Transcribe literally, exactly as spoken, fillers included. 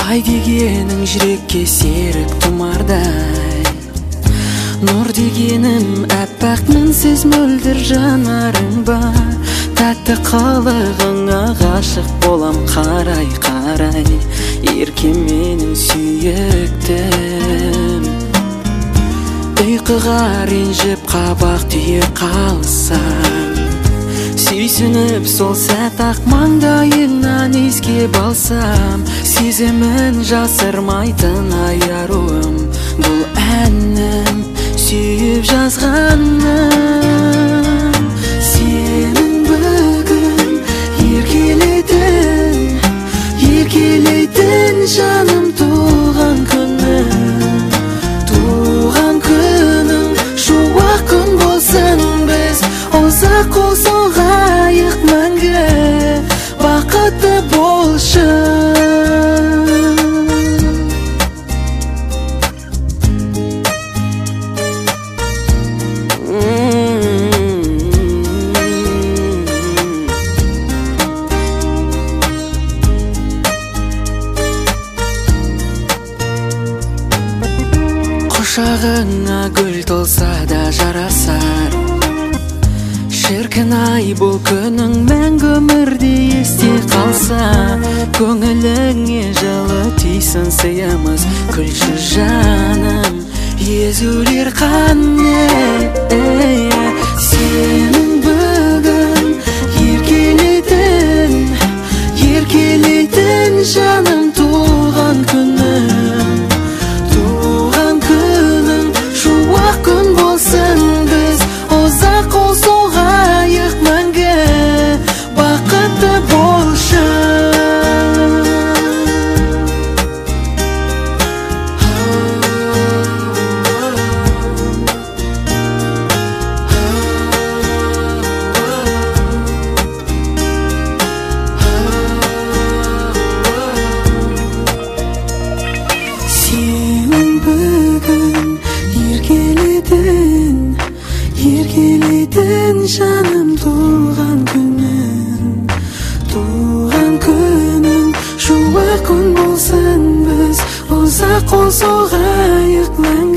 Ай дегенің жүрекке серік тұмардай, нұр дегенім әппақ мінсіз мөлдір жанарың ба. Тәтті қылығыңа ғашық болам қарай-қарай, еркем менің сүйіктім. Ұйқыға ренжіп қабақ түйе қалсам, сүйсініп сол сәт ақ маңдайыңнан иіскеп алсам, сезімін жасырмайтын аяруым бұл әнім, сүйіп жазғаным. Сенің бүгін еркелейтін, еркелейтін жаным туған күнің, туған күнің шуақ күн болсын, біз ұзақ қол соғайық мәңгі, бақытты болшы. Құшағыңа гүл толса да жарасар, шіркін ай бұл күнің мәңгі өмірде есте қалса. Көңіліңе жылы тисін сыйымыз, күлші жаным, езулер қане. Сенің бүгін еркелейтін, еркелейтін жаным туған күнің, туған күнің шуақ күн болсын, біз ұзақ қол соғайық мәңгі, бақытты болшы. Сенің бүгін еркелейтін, еркелейтін жаным туған күнің, туған күнің шуақ күн болсын, біз ұзақ қол соғайық мәңгі.